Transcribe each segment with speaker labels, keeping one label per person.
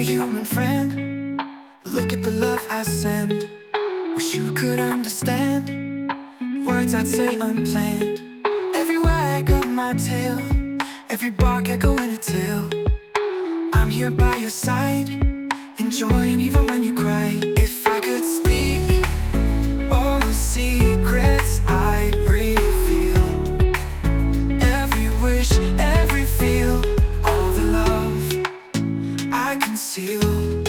Speaker 1: human friend. Look at the love I send. Wish you could understand words I'd say unplanned. Every wag of my tail, every bark echoing a tale. I'm here by your side, enjoying even when you cry. If I could speak all the secrets I'd reveal, every wish, every feel, all the love I conceal.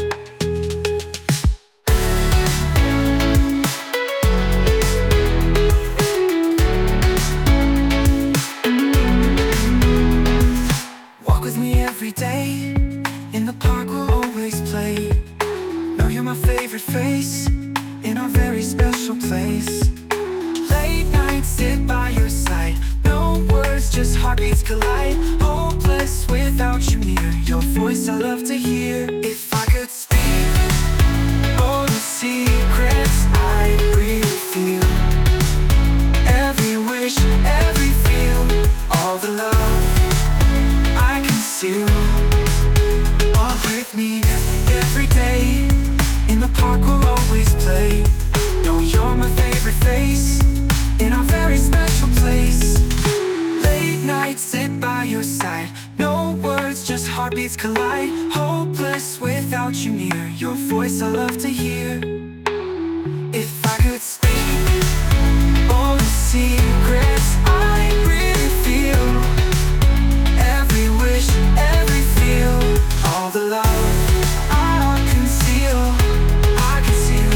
Speaker 1: Walk with me every day, in the park we'll always play. Know you're my favorite face, in our very special place. Late nights sit by your side, no words, just heartbeats collide. Hopeless without you near, your voice I love to hear. If I could speak all the secrets I reveal, every wish, every feel, all the love I conceal. Walk with me every day, in the park we'll always play. Know you're my favorite face, in our very special place. Late nights sit by your side, no words, just heartbeats collide. Hopeless without you near, your voice I love to hear. If I could speak all the secrets I really feel, every wish, every feel, all the love I conceal, I conceal.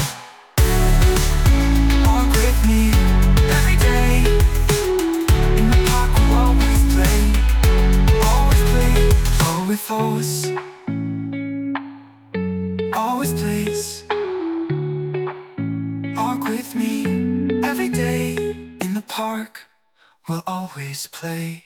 Speaker 1: Walk with me every day, in the park we'll always play. Always play, go with us, always plays. Walk with me every day, in the park we'll always play.